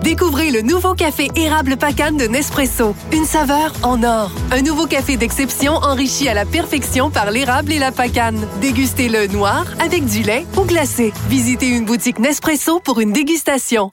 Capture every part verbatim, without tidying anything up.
Découvrez le nouveau café érable Pacane de Nespresso. Une saveur en or. Un nouveau café d'exception enrichi à la perfection par l'érable et la Pacane. Dégustez-le noir, avec du lait ou glacé. Visitez une boutique Nespresso pour une dégustation.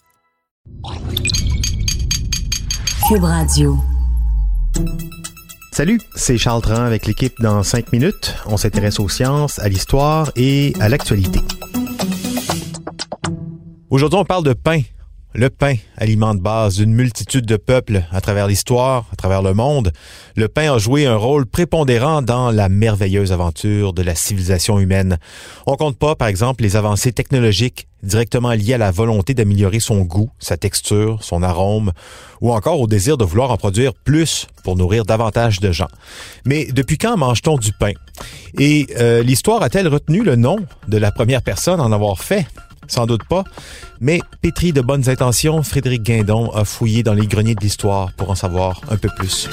Cube Radio. Salut, c'est Charles Tran avec l'équipe dans cinq minutes. On s'intéresse aux sciences, à l'histoire et à l'actualité. Aujourd'hui, on parle de pain. Le pain, aliment de base d'une multitude de peuples à travers l'histoire, à travers le monde. Le pain a joué un rôle prépondérant dans la merveilleuse aventure de la civilisation humaine. On compte pas, par exemple, les avancées technologiques directement liées à la volonté d'améliorer son goût, sa texture, son arôme, ou encore au désir de vouloir en produire plus pour nourrir davantage de gens. Mais depuis quand mange-t-on du pain? Et euh, l'histoire a-t-elle retenu le nom de la première personne à en avoir fait? Sans doute pas, mais pétri de bonnes intentions, Frédéric Guindon a fouillé dans les greniers de l'histoire pour en savoir un peu plus.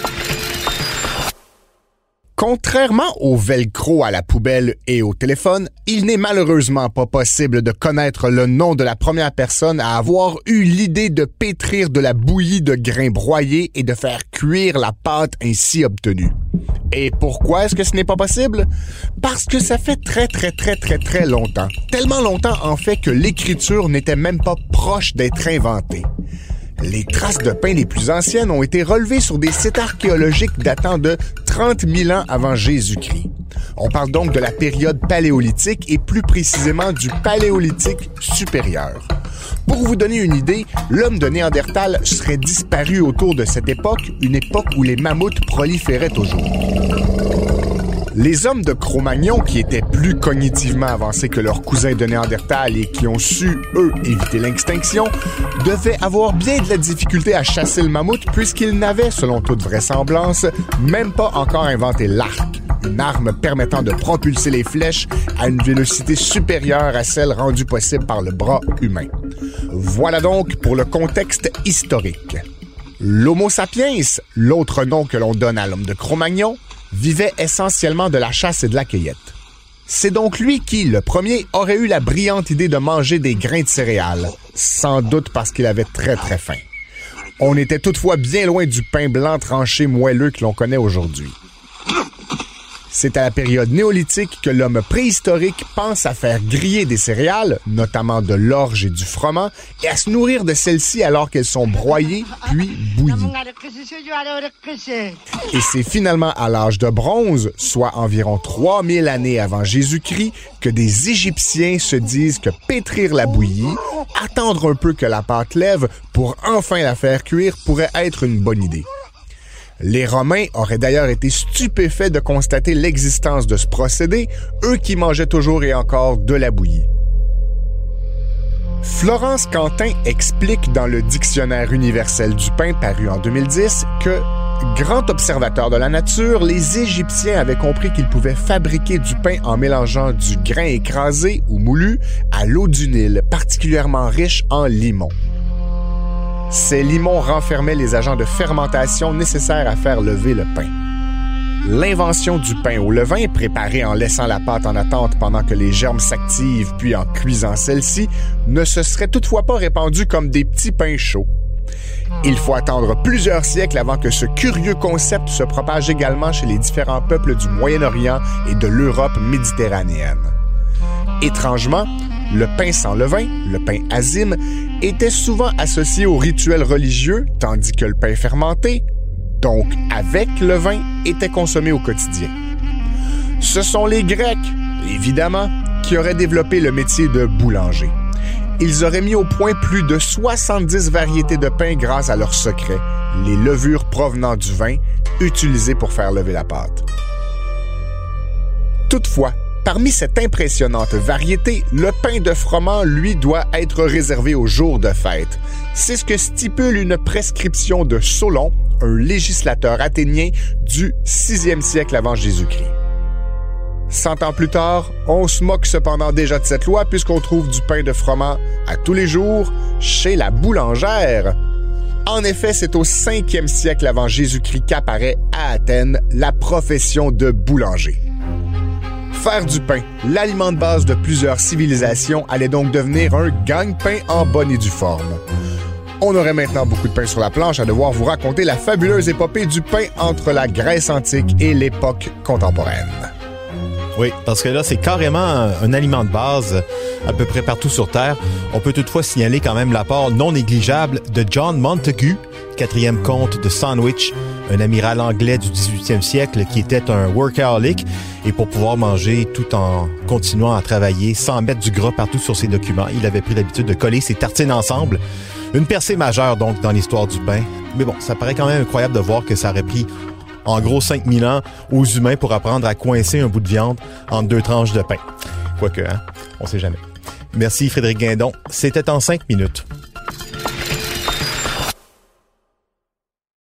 Contrairement au velcro à la poubelle et au téléphone, il n'est malheureusement pas possible de connaître le nom de la première personne à avoir eu l'idée de pétrir de la bouillie de grains broyés et de faire cuire la pâte ainsi obtenue. Et pourquoi est-ce que ce n'est pas possible? Parce que ça fait très très très très très longtemps. Tellement longtemps en fait que l'écriture n'était même pas proche d'être inventée. Les traces de pain les plus anciennes ont été relevées sur des sites archéologiques datant de trente mille ans avant Jésus-Christ. On parle donc de la période paléolithique et plus précisément du paléolithique supérieur. Pour vous donner une idée, l'homme de Néandertal serait disparu autour de cette époque, une époque où les mammouths proliféraient toujours. Les hommes de Cro-Magnon, qui étaient plus cognitivement avancés que leurs cousins de Néandertal et qui ont su, eux, éviter l'extinction, devaient avoir bien de la difficulté à chasser le mammouth puisqu'ils n'avaient, selon toute vraisemblance, même pas encore inventé l'arc, une arme permettant de propulser les flèches à une vélocité supérieure à celle rendue possible par le bras humain. Voilà donc pour le contexte historique. L'Homo sapiens, l'autre nom que l'on donne à l'homme de Cro-Magnon, vivait essentiellement de la chasse et de la cueillette. C'est donc lui qui, le premier, aurait eu la brillante idée de manger des grains de céréales, sans doute parce qu'il avait très très faim. On était toutefois bien loin du pain blanc tranché moelleux que l'on connaît aujourd'hui. C'est à la période néolithique que l'homme préhistorique pense à faire griller des céréales, notamment de l'orge et du froment, et à se nourrir de celles-ci alors qu'elles sont broyées puis bouillies. Et c'est finalement à l'âge de bronze, soit environ trois mille années avant Jésus-Christ, que des Égyptiens se disent que pétrir la bouillie, attendre un peu que la pâte lève pour enfin la faire cuire pourrait être une bonne idée. Les Romains auraient d'ailleurs été stupéfaits de constater l'existence de ce procédé, eux qui mangeaient toujours et encore de la bouillie. Florence Quentin explique dans le Dictionnaire universel du pain paru en deux mille dix que, grand observateur de la nature, les Égyptiens avaient compris qu'ils pouvaient fabriquer du pain en mélangeant du grain écrasé ou moulu à l'eau du Nil, particulièrement riche en limon. Ces limons renfermaient les agents de fermentation nécessaires à faire lever le pain. L'invention du pain au levain, préparé en laissant la pâte en attente pendant que les germes s'activent puis en cuisant celle-ci, ne se serait toutefois pas répandue comme des petits pains chauds. Il faut attendre plusieurs siècles avant que ce curieux concept se propage également chez les différents peuples du Moyen-Orient et de l'Europe méditerranéenne. Étrangement, le pain sans levain, le pain azime, était souvent associé aux rituels religieux, tandis que le pain fermenté, donc avec levain, était consommé au quotidien. Ce sont les Grecs, évidemment, qui auraient développé le métier de boulanger. Ils auraient mis au point plus de soixante-dix variétés de pain grâce à leur secret, les levures provenant du vin, utilisées pour faire lever la pâte. Toutefois, parmi cette impressionnante variété, le pain de froment, lui, doit être réservé aux jours de fête. C'est ce que stipule une prescription de Solon, un législateur athénien du sixième siècle avant Jésus-Christ. Cent ans plus tard, on se moque cependant déjà de cette loi puisqu'on trouve du pain de froment à tous les jours chez la boulangère. En effet, c'est au cinquième siècle avant Jésus-Christ qu'apparaît à Athènes la profession de boulanger. Faire du pain, l'aliment de base de plusieurs civilisations, allait donc devenir un gagne-pain en bonne et due forme. On aurait maintenant beaucoup de pain sur la planche à devoir vous raconter la fabuleuse épopée du pain entre la Grèce antique et l'époque contemporaine. Oui, parce que là, c'est carrément un, un aliment de base à peu près partout sur Terre. On peut toutefois signaler quand même l'apport non négligeable de John Montagu, quatrième comte de Sandwich, un amiral anglais du dix-huitième siècle qui était un workaholic, et pour pouvoir manger tout en continuant à travailler sans mettre du gras partout sur ses documents, il avait pris l'habitude de coller ses tartines ensemble. Une percée majeure donc dans l'histoire du pain. Mais bon, ça paraît quand même incroyable de voir que ça aurait pris en gros cinq mille ans aux humains pour apprendre à coincer un bout de viande entre deux tranches de pain. Quoique, hein, on sait jamais. Merci Frédéric Guindon. C'était en cinq minutes.